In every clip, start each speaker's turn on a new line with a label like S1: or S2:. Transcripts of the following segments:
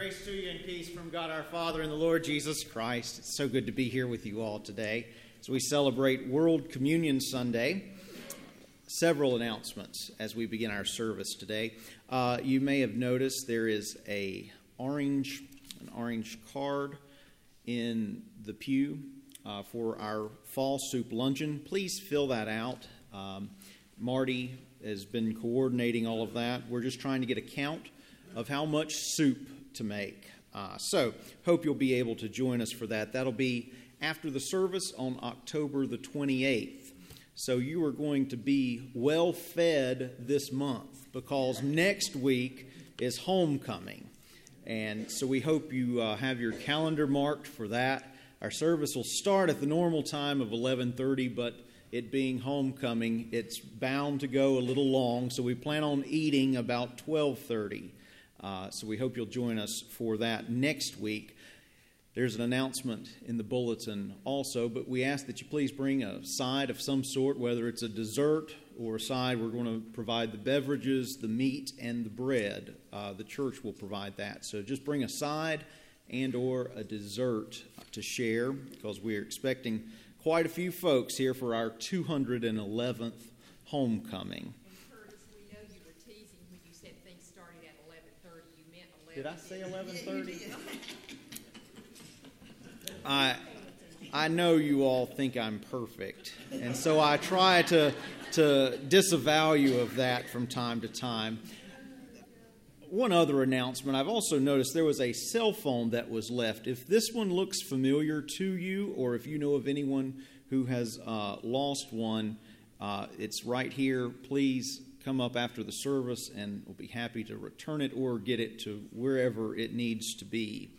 S1: Grace to you and peace from God our Father and the Lord Jesus Christ. It's so good to be here with you all today as we celebrate World Communion Sunday. Several announcements as we begin our service today. You may have noticed there is an orange card in the pew for our fall soup luncheon. Please fill that out. Marty has been coordinating all of that. We're just trying to get a count of how much soup to make. So hope you'll be able to join us for that. That'll be after the service on October the 28th. So you are going to be well fed this month because next week is homecoming. And so we hope you have your calendar marked for that. Our service will start at the normal time of 11:30, but it being homecoming, it's bound to go a little long. So we plan on eating about 12:30. So we hope you'll join us for that next week. There's an announcement in the bulletin also, but we ask that you please bring a side of some sort, whether it's a dessert or a side. We're going to provide the beverages, the meat, and the bread. The church will provide that. So just bring a side and or a dessert to share because we're expecting quite a few folks here for our 211th homecoming. Did I say 11:30? I know you all think I'm perfect, and so I try to disavow you of that from time to time. One other announcement, I've also noticed there was a cell phone that was left. If this one looks familiar to you, or if you know of anyone who has lost one, it's right here. Please come up after the service and we'll be happy to return it or get it to wherever it needs to be.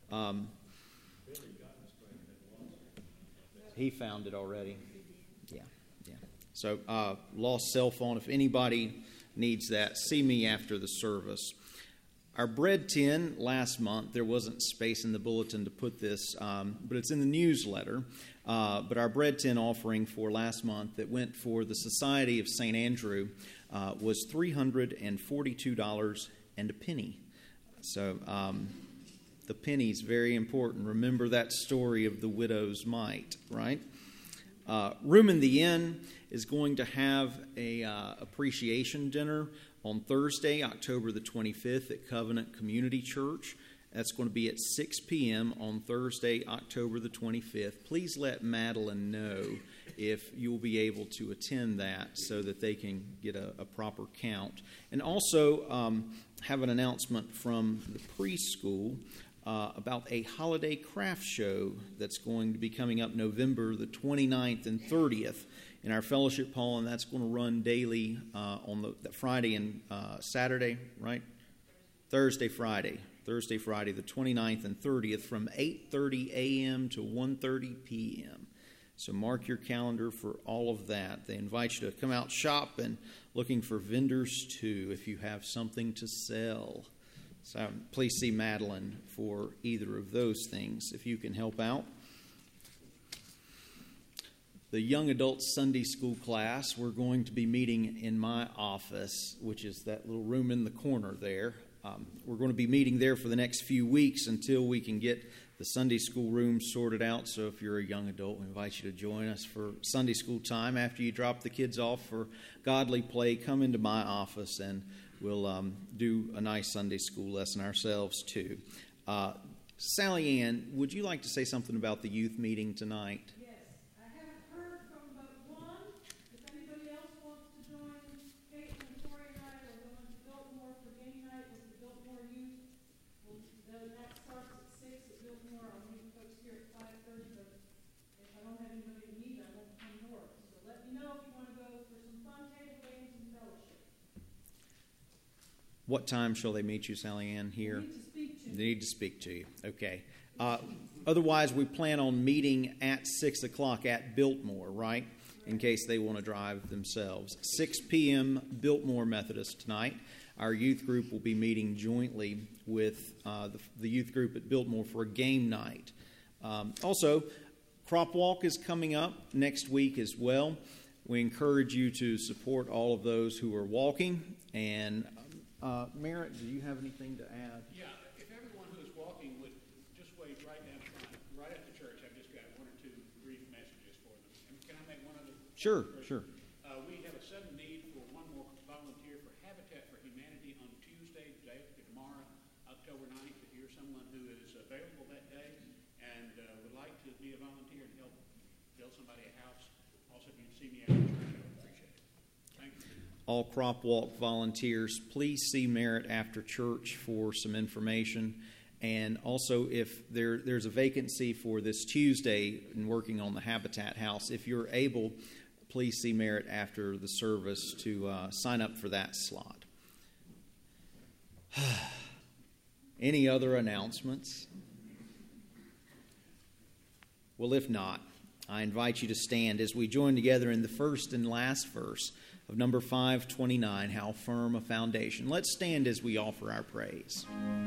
S1: He found it already. Yeah. So lost cell phone. If anybody needs that, see me after the service. Our bread tin last month, there wasn't space in the bulletin to put this, but it's in the newsletter. But our bread tin offering for last month that went for the Society of St. Andrew was $342 and a penny. So the penny's very important. Remember that story of the widow's mite, right? Room in the Inn is going to have a appreciation dinner on Thursday, October the 25th at Covenant Community Church. That's going to be at 6 p.m. on Thursday, October the 25th. Please let Madeline know if you'll be able to attend that so that they can get a proper count. And also have an announcement from the preschool about a holiday craft show that's going to be coming up November the 29th and 30th in our fellowship hall, and that's going to run daily on the Friday and Saturday, right? Thursday, Friday, the 29th and 30th from 8:30 a.m. to 1:30 p.m. So mark your calendar for all of that. They invite you to come out shop and looking for vendors too if you have something to sell. So please see Madeline for either of those things if you can help out. The young adult Sunday school class, we're going to be meeting in my office, which is that little room in the corner there. We're going to be meeting there for the next few weeks until we can get the Sunday school room sorted out. So if you're a young adult, we invite you to join us for Sunday school time. After you drop the kids off for godly play, come into my office and we'll do a nice Sunday school lesson ourselves too. Sally Ann, would you like to say something about the youth meeting tonight? What time shall they meet you, Sally Ann, here? They need to speak to you. Okay. Otherwise, we plan on meeting at 6 o'clock at Biltmore, right? In case they want to drive themselves. 6 p.m. Biltmore Methodist tonight. Our youth group will be meeting jointly with the youth group at Biltmore for a game night. Also, Crop Walk is coming up next week as well. We encourage you to support all of those who are walking. And Merritt, do you have anything to add?
S2: Yeah, if everyone who's right after church, I've just got one or two brief messages for them. And can I make one other?
S1: Sure.
S2: We have a sudden need for one more volunteer for Habitat for Humanity on Tuesday, tomorrow, October 9th. If you're someone who is available that day and would like to be a volunteer and help build somebody a house, also if you see me after church, I would appreciate it. Thank you.
S1: All Crop Walk volunteers, please see Merritt after church for some information. And also, if there's a vacancy for this Tuesday in working on the Habitat House, if you're able, please see Merritt after the service to sign up for that slot. Any other announcements? Well, if not, I invite you to stand as we join together in the first and last verse of number 529, How Firm a Foundation. Let's stand as we offer our praise.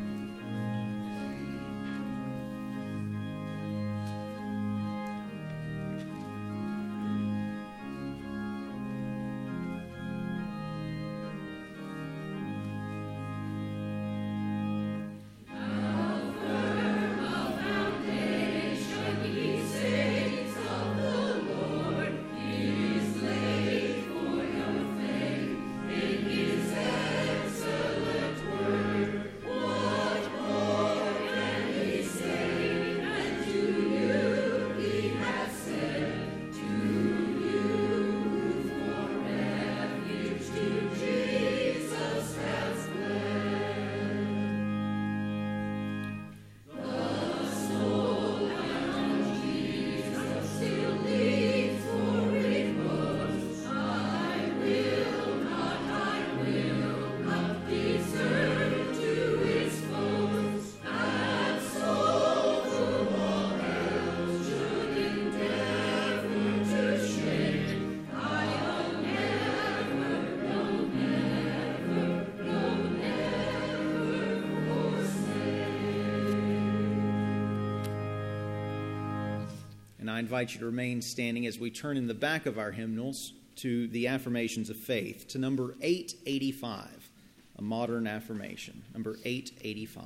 S1: I invite you to remain standing as we turn in the back of our hymnals to the affirmations of faith, to number 885, a modern affirmation, number 885.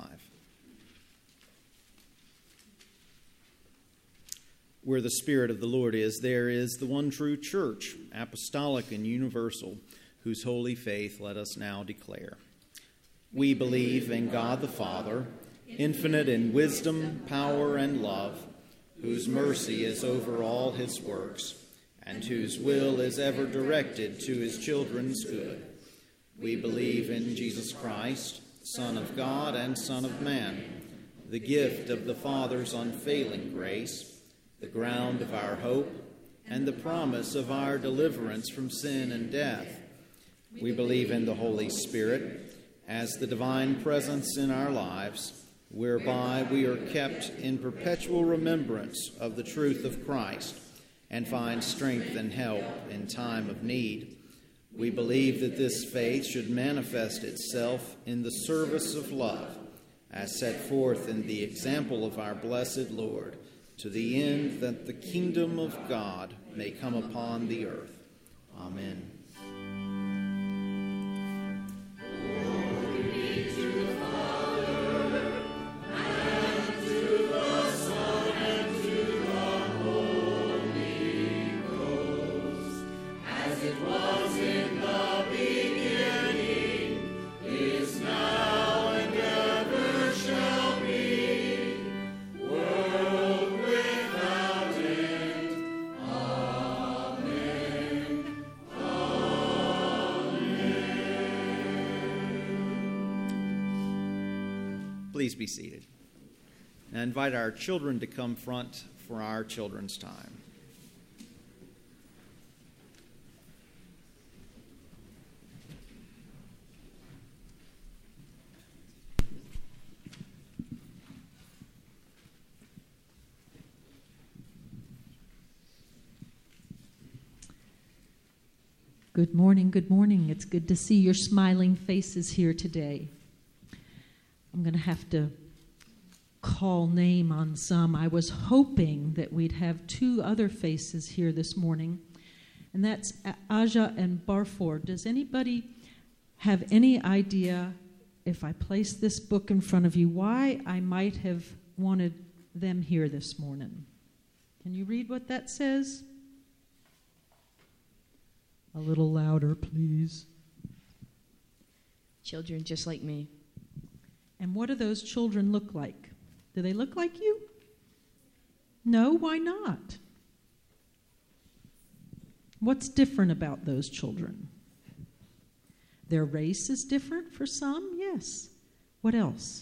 S1: Where the Spirit of the Lord is, there is the one true church, apostolic and universal, whose holy faith let us now declare. We believe in God the Father, infinite in wisdom, power, and love, whose mercy is over all his works, and whose will is ever directed to his children's good. We believe in Jesus Christ, Son of God and Son of man, the gift of the Father's unfailing grace, the ground of our hope, and the promise of our deliverance from sin and death. We believe in the Holy Spirit as the divine presence in our lives, whereby we are kept in perpetual remembrance of the truth of Christ and find strength and help in time of need. We believe that this faith should manifest itself in the service of love, as set forth in the example of our blessed Lord, to the end that the kingdom of God may come upon the earth. Amen. Please be seated. And I invite our children to come front for our children's time.
S3: Good morning, good morning. It's good to see your smiling faces here today. I'm going to have to call name on some. I was hoping that we'd have two other faces here this morning, and that's Aja and Barfor. Does anybody have any idea, if I place this book in front of you, why I might have wanted them here this morning. Can you read what that says? A little louder, please.
S4: Children just like me.
S3: And what do those children look like? Do they look like you? No, why not? What's different about those children? Their race is different for some, yes. What else?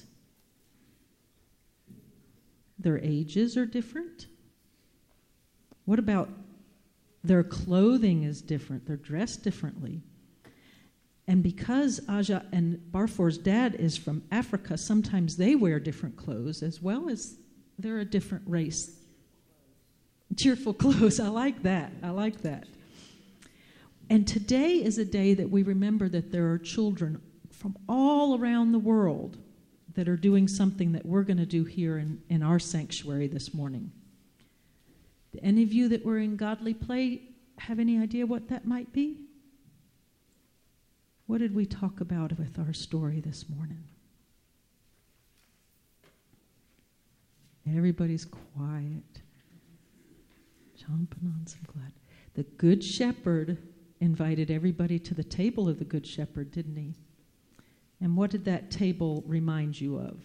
S3: Their ages are different. What about their clothing is different? They're dressed differently. And because Aja and Barfor's dad is from Africa, sometimes they wear different clothes as well as they're a different race. Cheerful clothes. I like that. I like that. And today is a day that we remember that there are children from all around the world that are doing something that we're going to do here in our sanctuary this morning. Do any of you that were in Godly Play have any idea what that might be? What did we talk about with our story this morning? Everybody's quiet. Chomping on some glad. The Good Shepherd invited everybody to the table of the Good Shepherd, didn't he? And what did that table remind you of?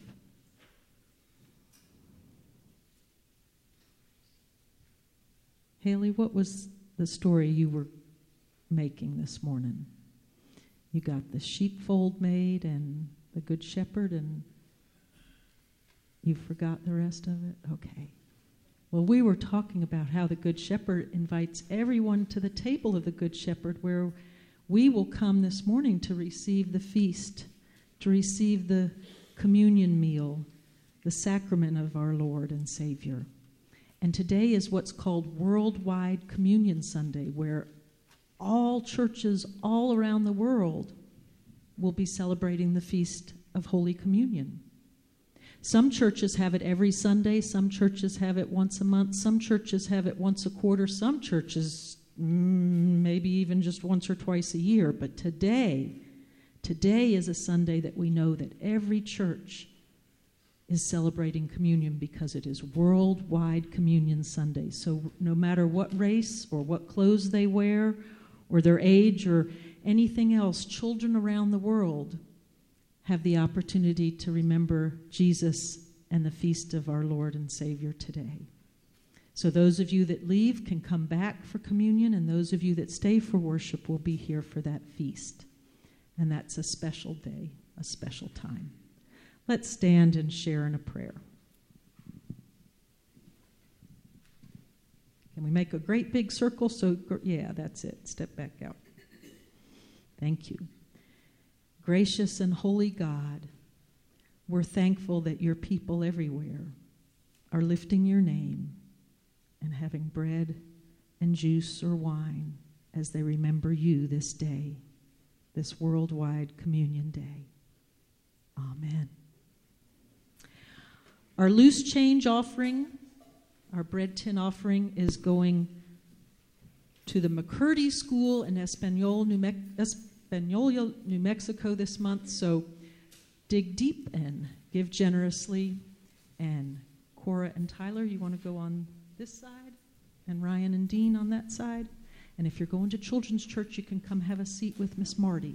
S3: Haley, what was the story you were making this morning? You got the sheepfold made and the Good Shepherd, and you forgot the rest of it? Okay. Well, we were talking about how the Good Shepherd invites everyone to the table of the Good Shepherd, where we will come this morning to receive the feast, to receive the communion meal, the sacrament of our Lord and Savior. And today is what's called Worldwide Communion Sunday, where all churches all around the world will be celebrating the Feast of Holy Communion. Some churches have it every Sunday. Some churches have it once a month. Some churches have it once a quarter. Some churches maybe even just once or twice a year. But today is a Sunday that we know that every church is celebrating communion because it is Worldwide Communion Sunday. So no matter what race or what clothes they wear or their age or anything else, children around the world have the opportunity to remember Jesus and the feast of our Lord and Savior today. So those of you that leave can come back for communion, and those of you that stay for worship will be here for that feast. And that's a special day, a special time. Let's stand and share in a prayer. Can we make a great big circle? So, yeah, that's it. Step back out. Thank you. Gracious and holy God, we're thankful that your people everywhere are lifting your name and having bread and juice or wine as they remember you this day, this Worldwide Communion Day. Amen. Our loose change offering, our bread tin offering, is going to the McCurdy School in Española, New Mexico this month. So dig deep and give generously. And Cora and Tyler, you want to go on this side? And Ryan and Dean on that side? And if you're going to Children's Church, you can come have a seat with Miss Marty.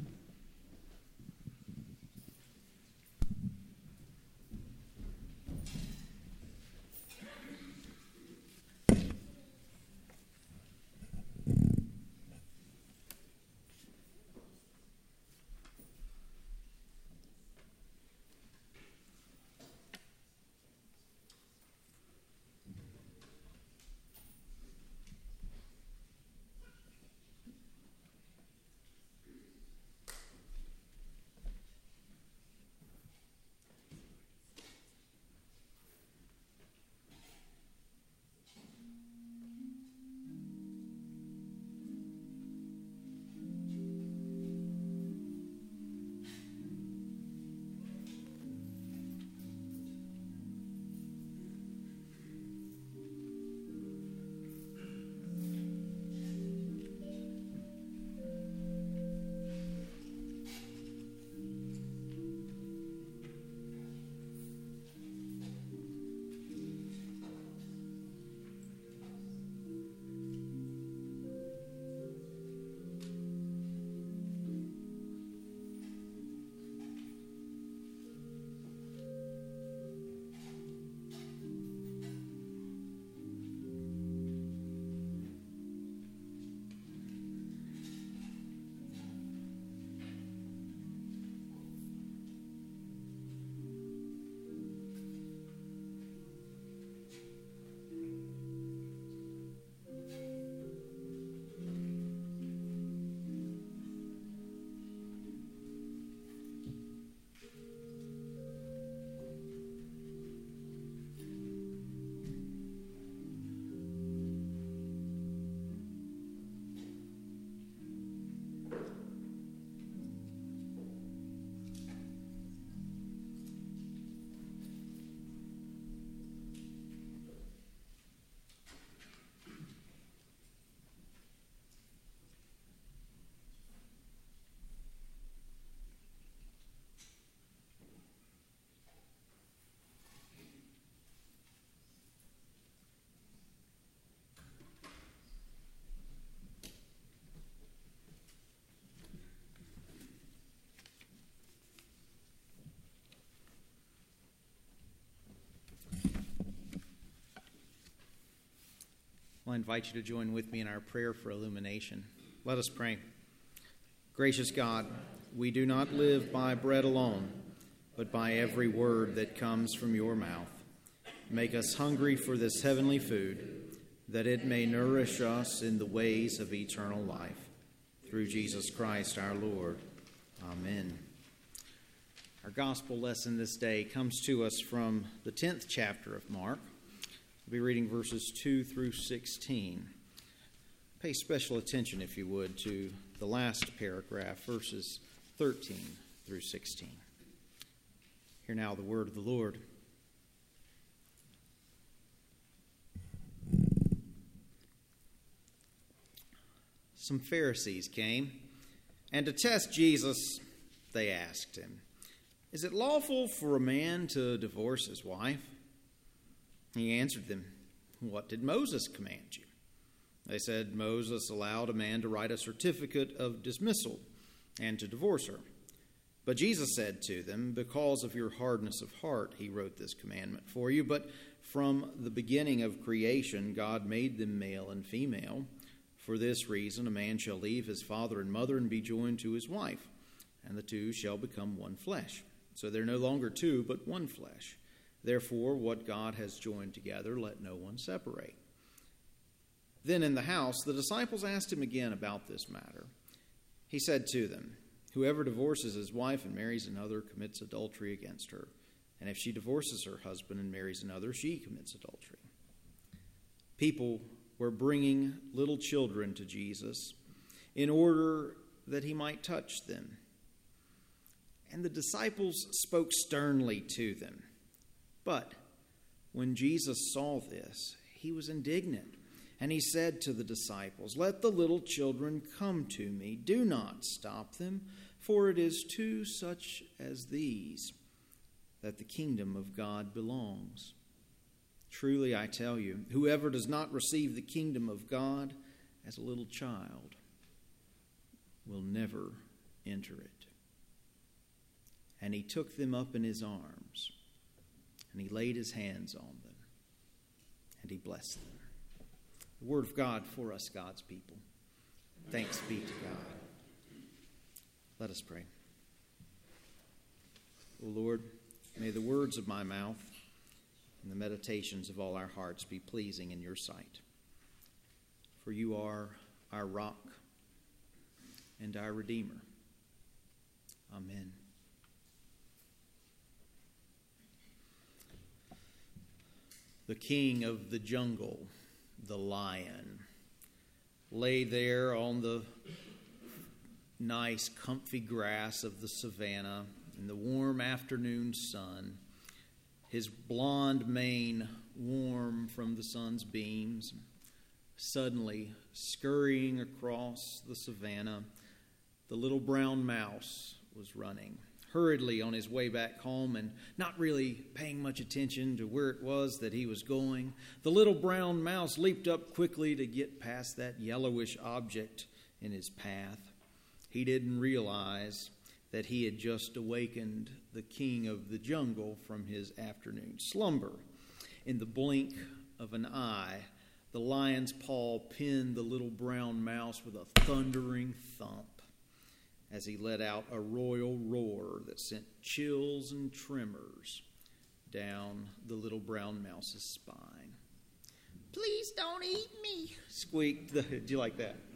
S1: I invite you to join with me in our prayer for illumination. Let us pray. Gracious God, we do not live by bread alone, but by every word that comes from your mouth. Make us hungry for this heavenly food, that it may nourish us in the ways of eternal life. Through Jesus Christ our Lord. Amen. Our gospel lesson this day comes to us from the 10th chapter of Mark. We'll be reading verses 2 through 16. Pay special attention, if you would, to the last paragraph, verses 13 through 16. Hear now the word of the Lord. Some Pharisees came, and to test Jesus, they asked him, "Is it lawful for a man to divorce his wife?" He answered them, "What did Moses command you?" They said, "Moses allowed a man to write a certificate of dismissal and to divorce her." But Jesus said to them, "Because of your hardness of heart, he wrote this commandment for you. But from the beginning of creation, God made them male and female. For this reason, a man shall leave his father and mother and be joined to his wife, and the two shall become one flesh. So they're no longer two, but one flesh. Therefore, what God has joined together, let no one separate." Then in the house, the disciples asked him again about this matter. He said to them, "Whoever divorces his wife and marries another commits adultery against her. And if she divorces her husband and marries another, she commits adultery." People were bringing little children to Jesus in order that he might touch them. And the disciples spoke sternly to them. But when Jesus saw this, he was indignant, and he said to the disciples, "Let the little children come to me. Do not stop them, for it is to such as these that the kingdom of God belongs. Truly I tell you, whoever does not receive the kingdom of God as a little child will never enter it." And he took them up in his arms, and he laid his hands on them, and he blessed them. The word of God for us, God's people. Thanks be to God. Let us pray. O Lord, may the words of my mouth and the meditations of all our hearts be pleasing in your sight. For you are our rock and our Redeemer. Amen. The king of the jungle, the lion, lay there on the nice, comfy grass of the savannah in the warm afternoon sun, his blonde mane warm from the sun's beams. Suddenly, scurrying across the savannah, the little brown mouse was running hurriedly on his way back home and not really paying much attention to where it was that he was going. The little brown mouse leaped up quickly to get past that yellowish object in his path. He didn't realize that he had just awakened the king of the jungle from his afternoon slumber. In the blink of an eye, the lion's paw pinned the little brown mouse with a thundering thump as he let out a royal roar that sent chills and tremors down the little brown mouse's spine. "Please don't eat me," squeaked the... Do you like that?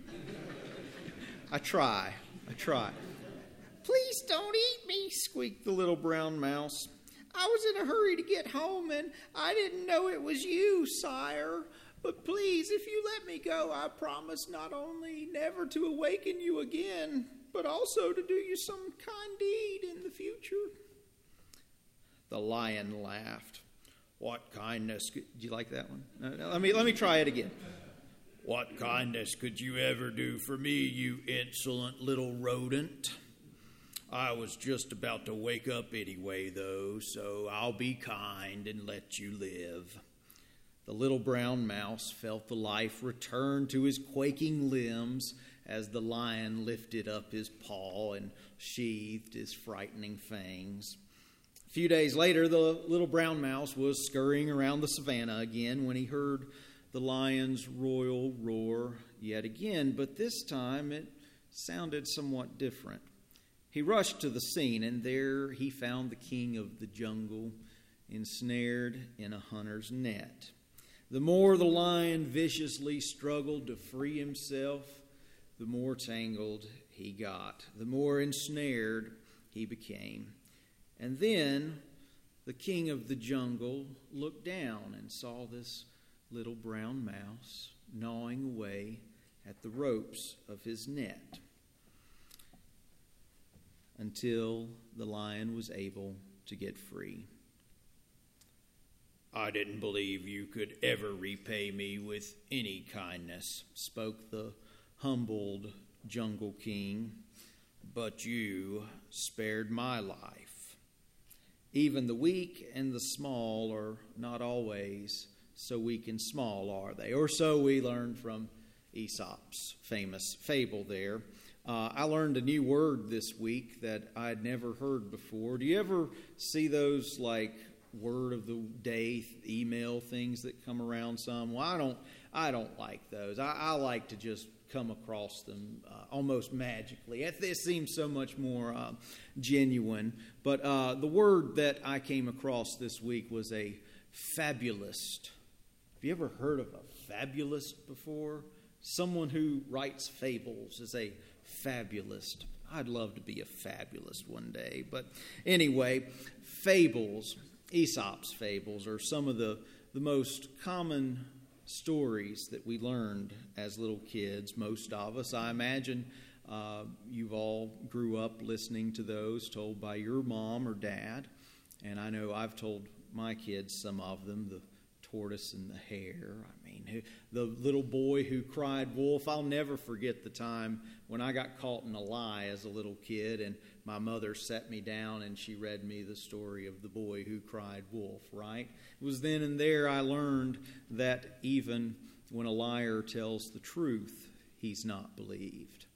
S1: I try. "Please don't eat me," squeaked the little brown mouse. "I was in a hurry to get home, and I didn't know it was you, sire. But please, if you let me go, I promise not only never to awaken you again, but also to do you some kind deed in the future." The lion laughed. "What kindness could..." Do you like that one? No, let me try it again. "What kindness could you ever do for me, you insolent little rodent? I was just about to wake up anyway, though, so I'll be kind and let you live." The little brown mouse felt the life return to his quaking limbs as the lion lifted up his paw and sheathed his frightening fangs. A few days later, the little brown mouse was scurrying around the savannah again when he heard the lion's royal roar yet again, but this time it sounded somewhat different. He rushed to the scene, and there he found the king of the jungle ensnared in a hunter's net. The more the lion viciously struggled to free himself, the more tangled he got, the more ensnared he became. And then the king of the jungle looked down and saw this little brown mouse gnawing away at the ropes of his net until the lion was able to get free. "I didn't believe you could ever repay me with any kindness," spoke the humbled jungle king, "but you spared my life." Even the weak and the small are not always so weak and small, are they? Or so we learn from Aesop's famous fable there. I learned a new word this week that I'd never heard before. Do you ever see those like word of the day email things that come around some? Well, I don't like those. I like to just come across them almost magically. It seems so much more genuine. But the word that I came across this week was a fabulist. Have you ever heard of a fabulist before? Someone who writes fables is a fabulist. I'd love to be a fabulist one day. But anyway, fables, Aesop's fables, are some of the most common stories that we learned as little kids. Most of us, I imagine, you've all grew up listening to those told by your mom or dad. And I know I've told my kids some of them, the tortoise and the hare. I mean, the little boy who cried wolf. I'll never forget the time when I got caught in a lie as a little kid, and my mother sat me down and she read me the story of the boy who cried wolf, right? It was then and there I learned that even when a liar tells the truth, he's not believed.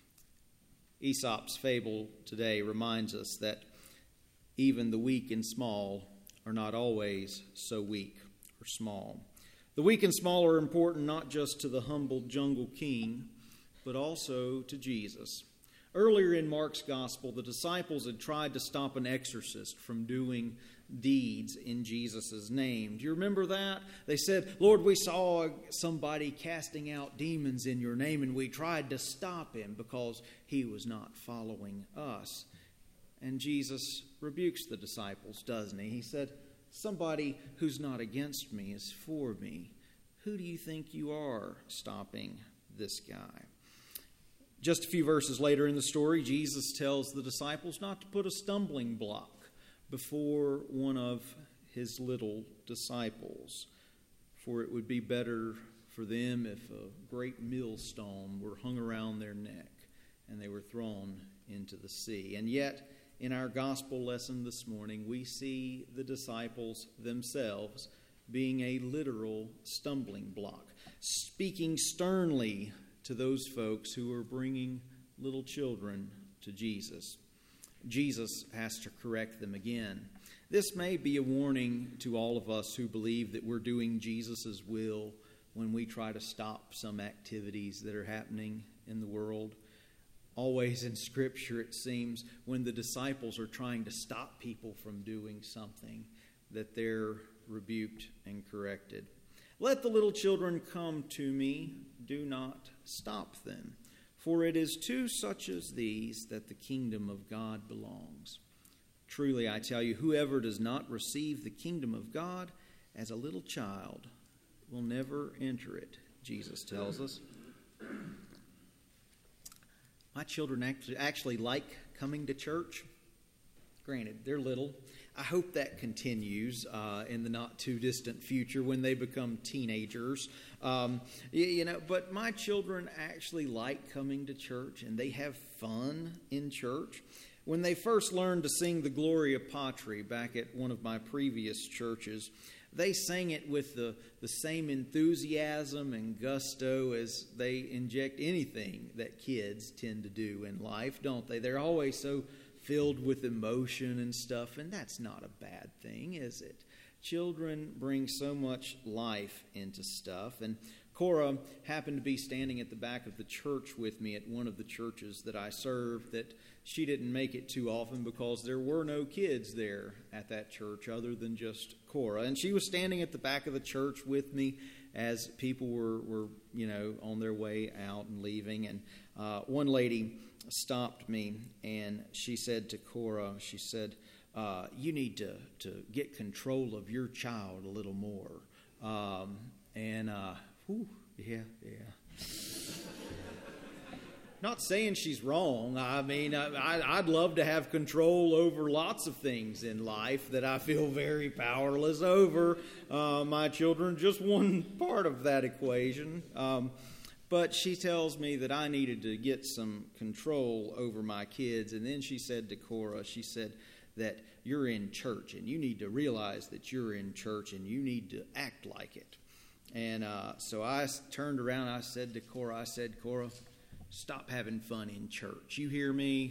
S1: Aesop's fable today reminds us that even the weak and small are not always so weak or small. The weak and small are important not just to the humbled jungle king, but also to Jesus. Earlier in Mark's gospel, the disciples had tried to stop an exorcist from doing deeds in Jesus' name. Do you remember that? They said, "Lord, we saw somebody casting out demons in your name, and we tried to stop him because he was not following us." And Jesus rebukes the disciples, doesn't he? He said, "Somebody who's not against me is for me. Who do you think you are stopping this guy?" Just a few verses later in the story, Jesus tells the disciples not to put a stumbling block before one of his little disciples, for it would be better for them if a great millstone were hung around their neck and they were thrown into the sea. And yet, in our gospel lesson this morning, we see the disciples themselves being a literal stumbling block, speaking sternly to those folks who are bringing little children to Jesus. Jesus has to correct them again. This may be a warning to all of us who believe that we're doing Jesus' will when we try to stop some activities that are happening in the world. Always in Scripture, it seems, when the disciples are trying to stop people from doing something, that they're rebuked and corrected. "Let the little children come to me. Do not stop them. For it is to such as these that the kingdom of God belongs. Truly, I tell you, whoever does not receive the kingdom of God as a little child will never enter it," Jesus tells us. My children actually like coming to church. Granted, they're little. I hope that continues in the not-too-distant future when they become teenagers. But my children actually like coming to church, and they have fun in church. When they first learned to sing the Gloria Patri back at one of my previous churches, they sang it with the same enthusiasm and gusto as they inject anything that kids tend to do in life, don't they? They're always so filled with emotion and stuff, and that's not a bad thing, is it? Children bring so much life into stuff. And Cora happened to be standing at the back of the church with me at one of the churches that I served, that she didn't make it too often because there were no kids there at that church other than just Cora. And she was standing at the back of the church with me as people were on their way out and leaving. And one lady stopped me and she said to Cora, she said, you need to get control of your child a little more. Yeah. Not saying she's wrong. I mean, I'd love to have control over lots of things in life that I feel very powerless over. My children, just one part of that equation. But she tells me that I needed to get some control over my kids. And then she said to Cora, she said that you're in church and you need to realize that you're in church and you need to act like it. And so I turned around and I said to Cora, Cora, stop having fun in church. You hear me?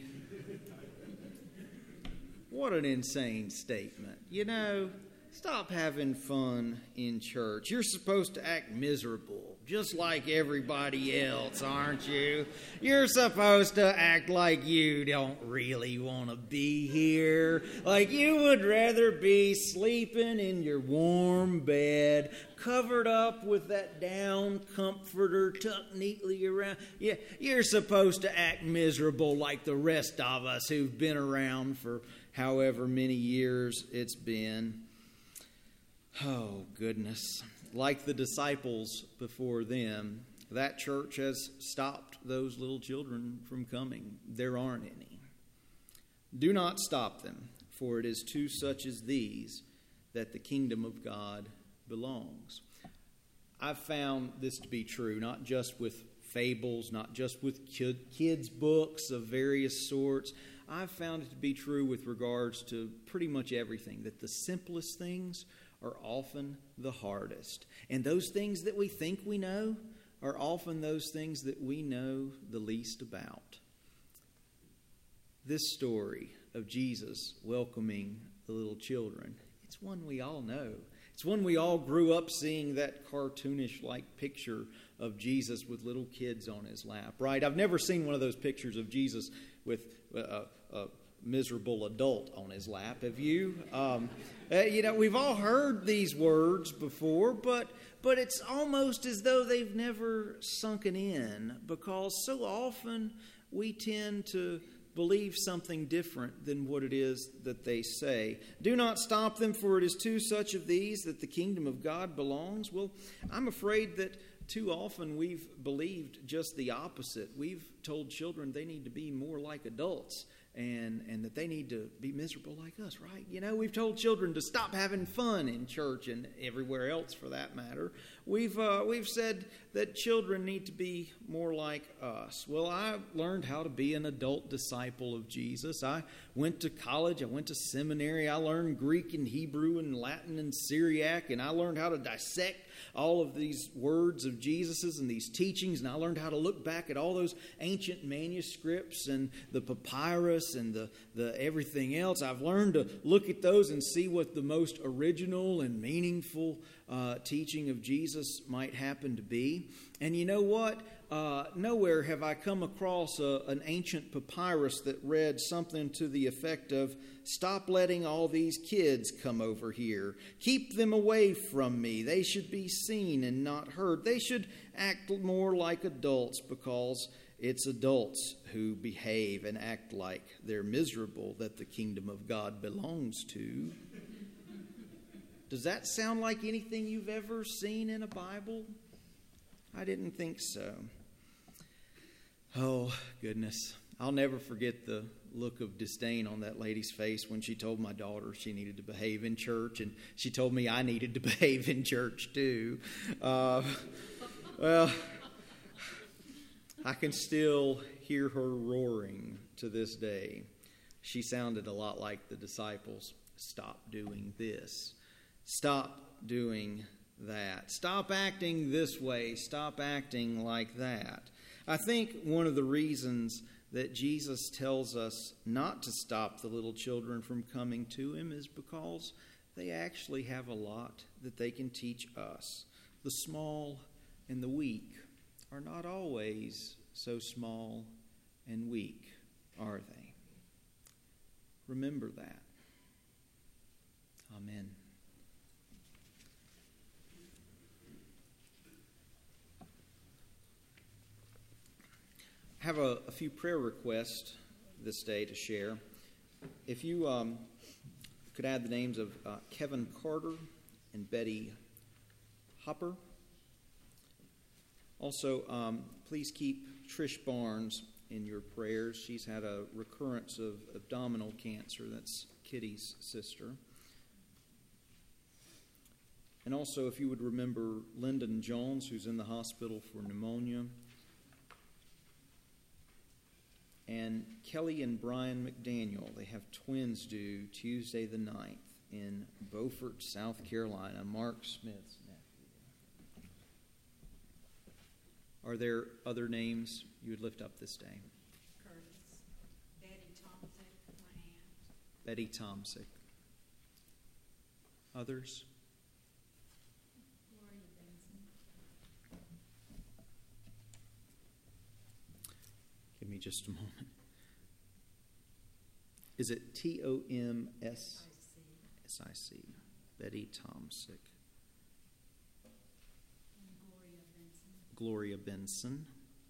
S1: What an insane statement. Stop having fun in church. You're supposed to act miserable, just like everybody else, aren't you? You're supposed to act like you don't really want to be here, like you would rather be sleeping in your warm bed, covered up with that down comforter tucked neatly around. Yeah, you're supposed to act miserable like the rest of us who've been around for however many years it's been. Oh, goodness. Like the disciples before them, that church has stopped those little children from coming. There aren't any. Do not stop them, for it is to such as these that the kingdom of God belongs. I've found this to be true, not just with fables, not just with kids' books of various sorts. I've found it to be true with regards to pretty much everything, that the simplest things are often the hardest. And those things that we think we know are often those things that we know the least about. This story of Jesus welcoming the little children, it's one we all know. It's one we all grew up seeing, that cartoonish-like picture of Jesus with little kids on his lap, right? I've never seen one of those pictures of Jesus with a miserable adult on his lap. Have you? We've all heard these words before, but it's almost as though they've never sunken in, because so often we tend to believe something different than what it is that they say. Do not stop them, for it is to such of these that the kingdom of God belongs. Well, I'm afraid that too often we've believed just the opposite. We've told children they need to be more like adults, and that they need to be miserable like us, right? We've told children to stop having fun in church and everywhere else for that matter. We've said that children need to be more like us. Well, I learned how to be an adult disciple of Jesus. I went to college. I went to seminary. I learned Greek and Hebrew and Latin and Syriac, and I learned how to dissect all of these words of Jesus's and these teachings, and I learned how to look back at all those ancient manuscripts and the papyrus and the everything else. I've learned to look at those and see what the most original and meaningful teaching of Jesus might happen to be. And you know what? Nowhere have I come across an ancient papyrus that read something to the effect of, "Stop letting all these kids come over here. Keep them away from me. They should be seen and not heard. They should act more like adults, because it's adults who behave and act like they're miserable that the kingdom of God belongs to." Does that sound like anything you've ever seen in a Bible? I didn't think so. Oh, goodness. I'll never forget the look of disdain on that lady's face when she told my daughter she needed to behave in church, and she told me I needed to behave in church too. Well, I can still hear her roaring to this day. She sounded a lot like the disciples. Stop doing this. Stop doing that. Stop acting this way. Stop acting like that. I think one of the reasons that Jesus tells us not to stop the little children from coming to him is because they actually have a lot that they can teach us. The small and the weak are not always so small and weak, are they? Remember that. Amen. I have a few prayer requests this day to share. If you could add the names of Kevin Carter and Betty Hopper. Also, please keep Trish Barnes in your prayers. She's had a recurrence of abdominal cancer. That's Kitty's sister. And also, if you would remember Lyndon Jones, who's in the hospital for pneumonia. And Kelly and Brian McDaniel, they have twins due Tuesday the 9th in Beaufort, South Carolina. Mark Smith's nephew. Are there other names you would lift up this day?
S4: Curtis. Betty Tomsick, my aunt.
S1: Betty Tomsick. Others?
S4: Gloria Benson.
S1: Give me just a moment. Is it T-O-M-S-S-I-C? Betty Tomsick.
S4: And Gloria Benson.
S1: Gloria Benson.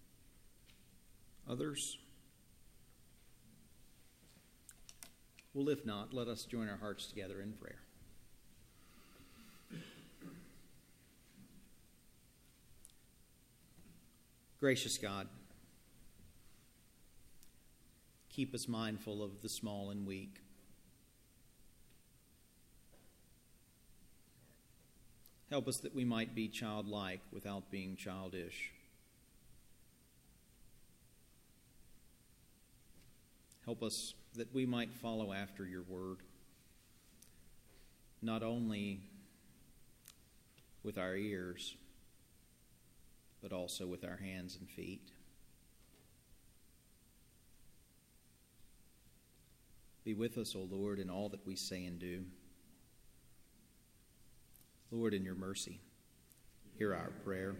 S1: Others? Well, if not, let us join our hearts together in prayer. Gracious God, keep us mindful of the small and weak. Help us that we might be childlike without being childish. Help us that we might follow after your word, not only with our ears, but also with our hands and feet. Be with us, O Lord, in all that we say and do. Lord, in your mercy, hear our prayer.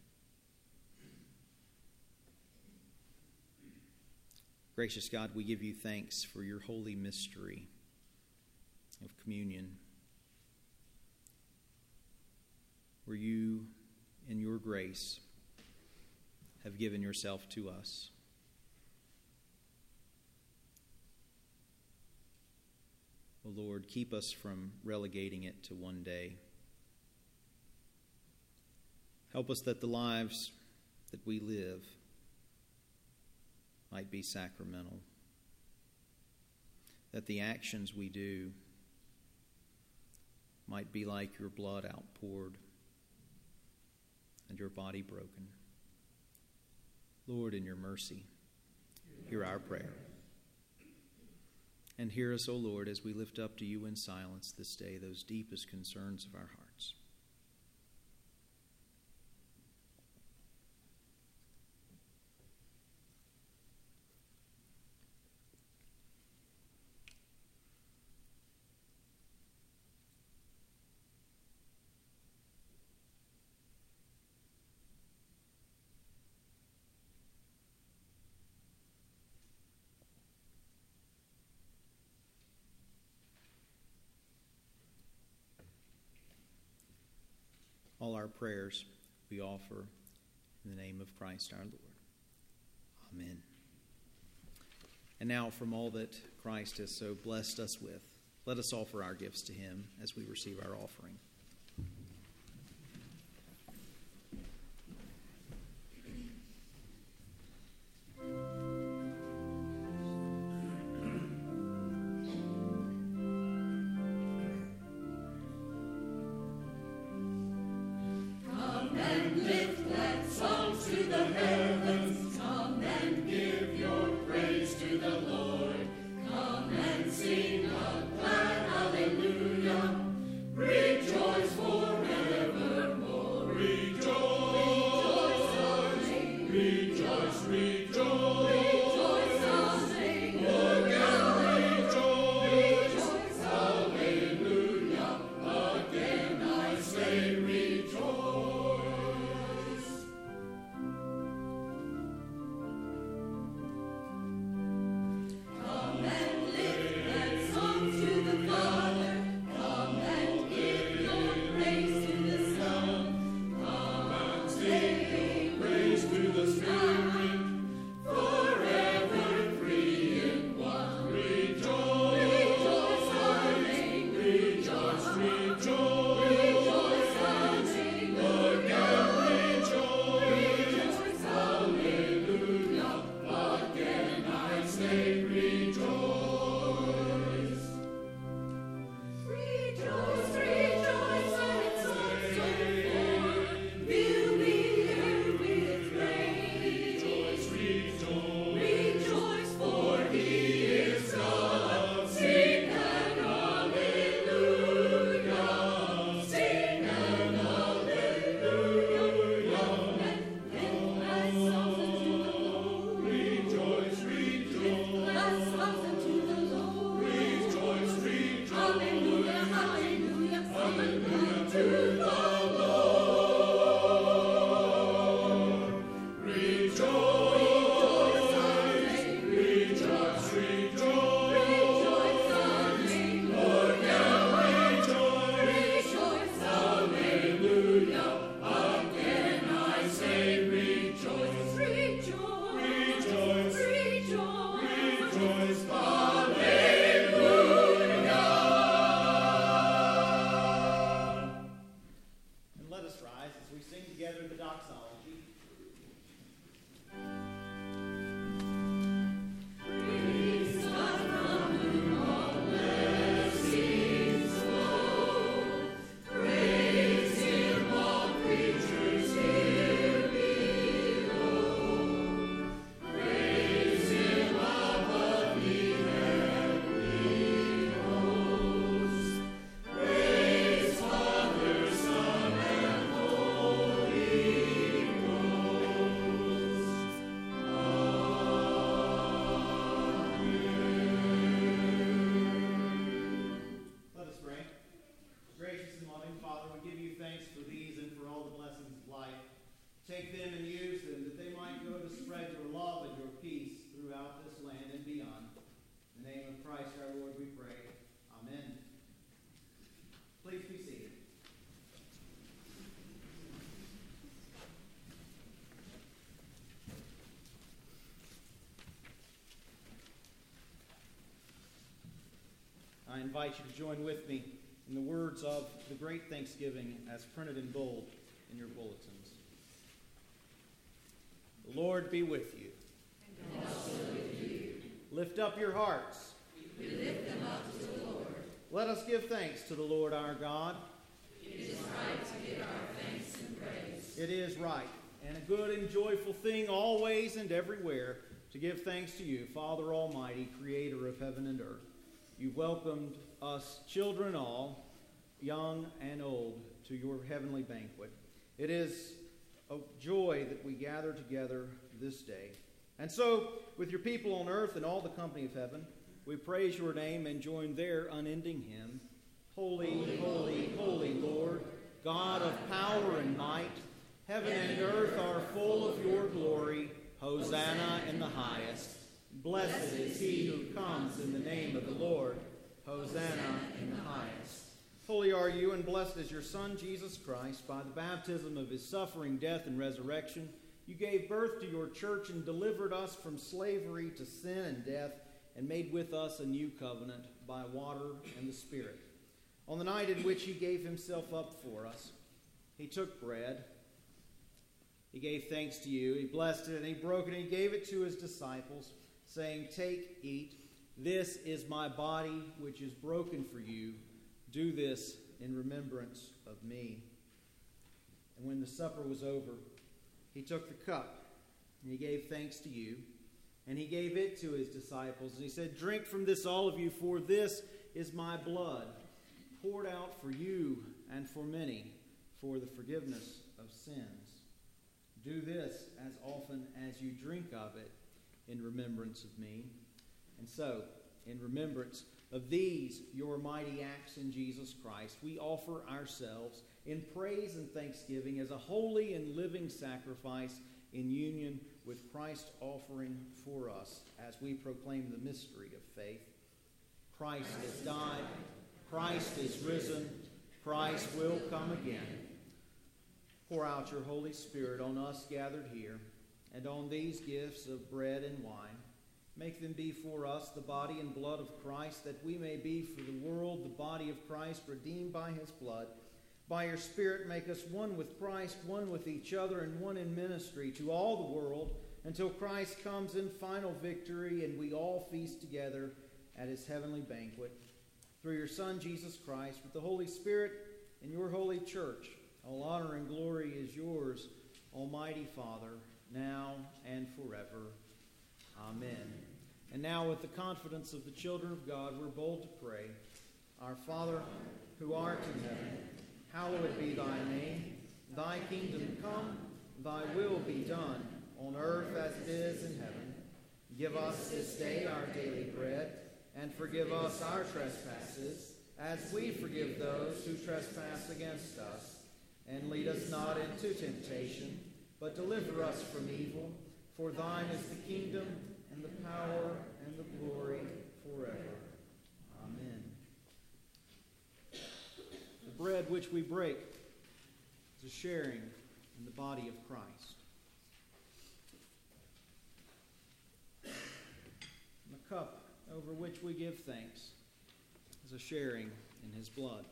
S1: Gracious God, we give you thanks for your holy mystery of communion, where you, in your grace, have given yourself to us. O Lord, keep us from relegating it to one day. Help us that the lives that we live might be sacramental, that the actions we do might be like your blood outpoured and your body broken. Lord, in your mercy, hear our prayer. And hear us, O Lord, as we lift up to you in silence this day those deepest concerns of our hearts. All our prayers we offer in the name of Christ our Lord. Amen. And now, from all that Christ has so blessed us with, let us offer our gifts to him as we receive our offering.
S5: Rejoice.
S1: you thanks for these and for all the blessings of life. Take them and use them that they might go to spread your love and your peace throughout this land and beyond. In the name of Christ our Lord we pray. Amen. Please be seated. I invite you to join with me in the words of the Great Thanksgiving as printed in bold in your bulletins. The Lord be with you.
S5: And also with you.
S1: Lift up your hearts.
S5: We lift them up to the Lord.
S1: Let us give thanks to the Lord our God.
S5: It is right to give our thanks and praise.
S1: It is right and a good and joyful thing always and everywhere to give thanks to you, Father Almighty, creator of heaven and earth. You've welcomed us children all, young and old, to your heavenly banquet. It is a joy that we gather together this day. And so, with your people on earth and all the company of heaven, we praise your name and join their unending hymn. Holy, holy, holy Lord, God of power and might, heaven and earth are full of your glory. Hosanna in the highest. Blessed is he who comes in the name of the Lord. Hosanna in the highest. Holy are you, and blessed is your Son, Jesus Christ. By the baptism of his suffering, death, and resurrection, you gave birth to your church and delivered us from slavery to sin and death, and made with us a new covenant by water and the Spirit. On the night in which he gave himself up for us, he took bread. He gave thanks to you. He blessed it, and he broke it, and he gave it to his disciples, saying, "Take, eat. This is my body, which is broken for you. Do this in remembrance of me." And when the supper was over, he took the cup, and he gave thanks to you, and he gave it to his disciples. And he said, "Drink from this, all of you, for this is my blood, poured out for you and for many, for the forgiveness of sins. Do this as often as you drink of it in remembrance of me." And so, in remembrance of these, your mighty acts in Jesus Christ, we offer ourselves in praise and thanksgiving as a holy and living sacrifice in union with Christ's offering for us as we proclaim the mystery of faith. Christ has died. Christ is risen. Christ will come again. Pour out your Holy Spirit on us gathered here and on these gifts of bread and wine. Make them be for us the body and blood of Christ, that we may be for the world the body of Christ, redeemed by his blood. By your Spirit, make us one with Christ, one with each other, and one in ministry to all the world, until Christ comes in final victory and we all feast together at his heavenly banquet. Through your Son, Jesus Christ, with the Holy Spirit and your holy church, all honor and glory is yours, Almighty Father, now and forever. Amen. And now, with the confidence of the children of God, we're bold to pray. Our Father, who art in heaven, hallowed be thy name. Thy kingdom come, thy will be done, on earth as it is in heaven. Give us this day our daily bread, and forgive us our trespasses, as we forgive those who trespass against us. And lead us not into temptation, but deliver us from evil. For thine is the kingdom, and the power, and the glory, forever. Amen. The bread which we break is a sharing in the body of Christ. And the cup over which we give thanks is a sharing in his blood.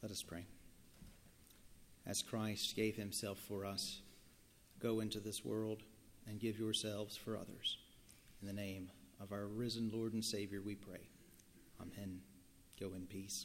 S1: Let us pray. As Christ gave himself for us, go into this world and give yourselves for others. In the name of our risen Lord and Savior we pray. Amen. Go in peace.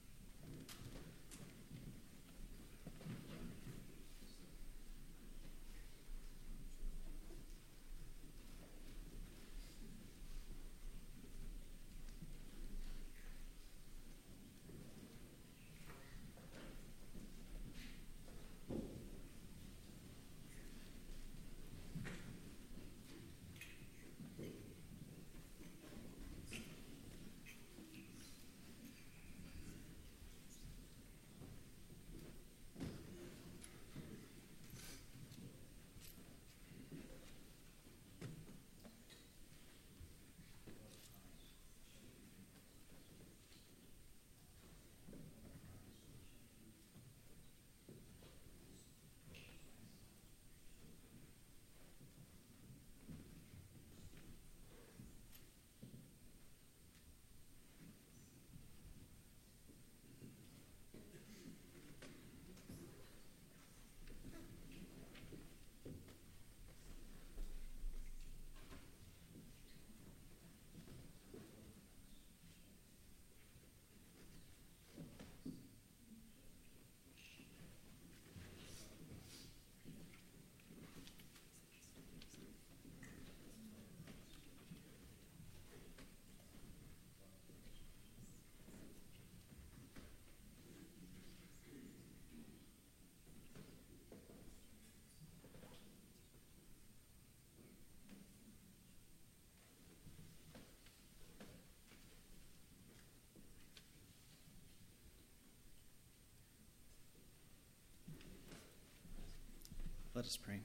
S1: Let us pray.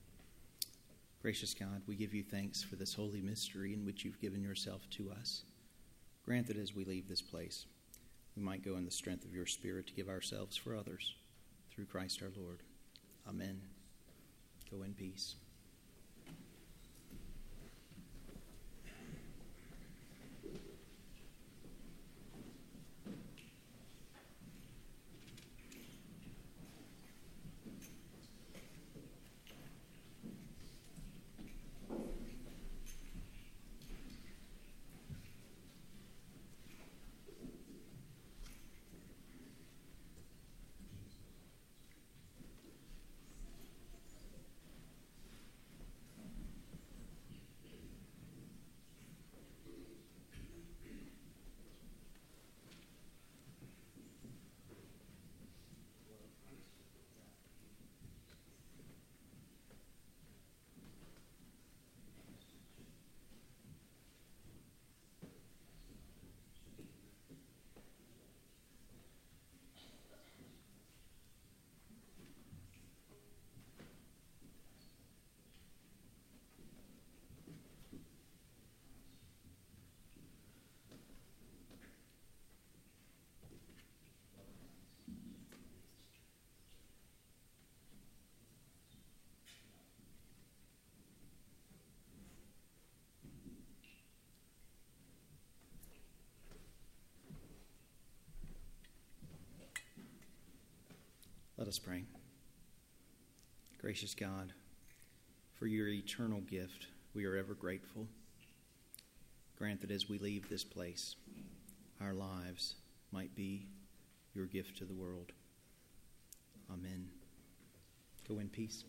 S1: Gracious God, we give you thanks for this holy mystery in which you've given yourself to us. Grant that as we leave this place, we might go in the strength of your Spirit to give ourselves for others. Through Christ our Lord. Amen. Go in peace. Let us pray. Gracious God, for your eternal gift, we are ever grateful. Grant that as we leave this place, our lives might be your gift to the world. Amen. Go in peace.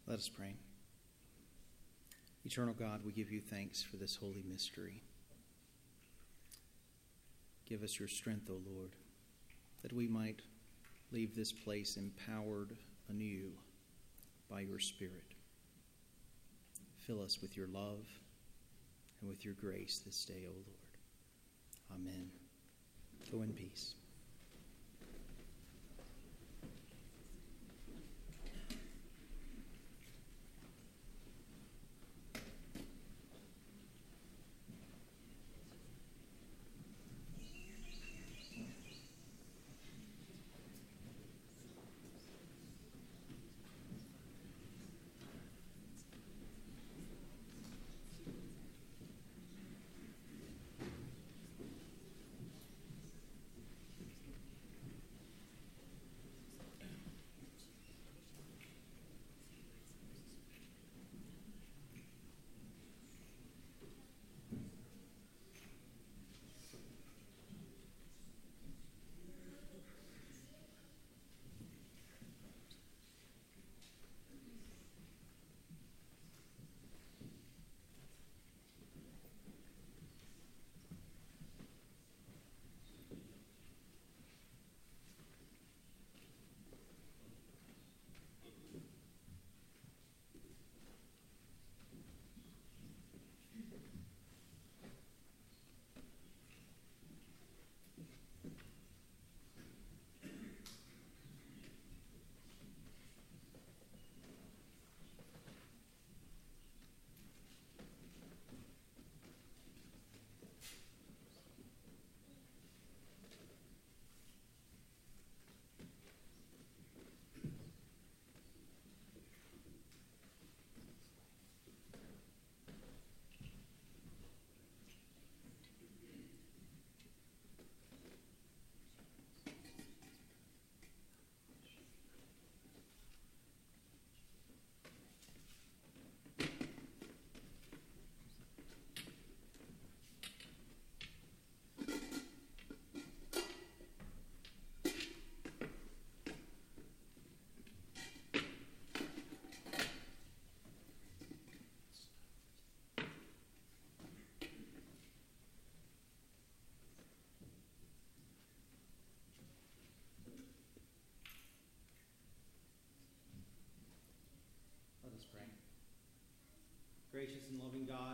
S1: Let us pray. Eternal God, we give you thanks for this holy mystery. Give us your strength, O Lord, that we might leave this place empowered anew by your Spirit. Fill us with your love and with your grace this day, O Lord. Amen. Go in peace. Gracious and loving God,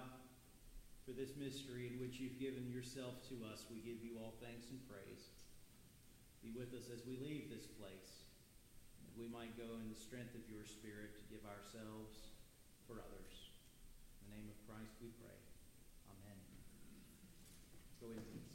S1: for this mystery in which you've given yourself to us, we give you all thanks and praise. Be with us as we leave this place, that we might go in the strength of your Spirit to give ourselves for others. In the name of Christ we pray. Amen. Go in peace.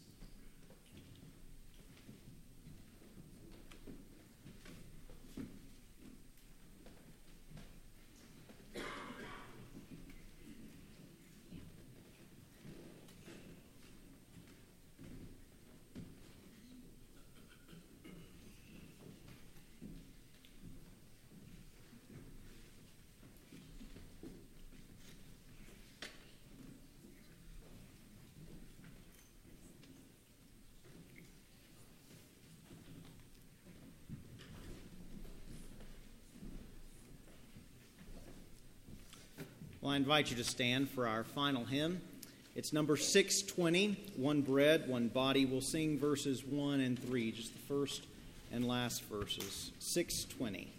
S1: Well, I invite you to stand for our final hymn. It's number 620, One Bread, One Body. We'll sing verses 1 and 3, just the first and last verses. 620.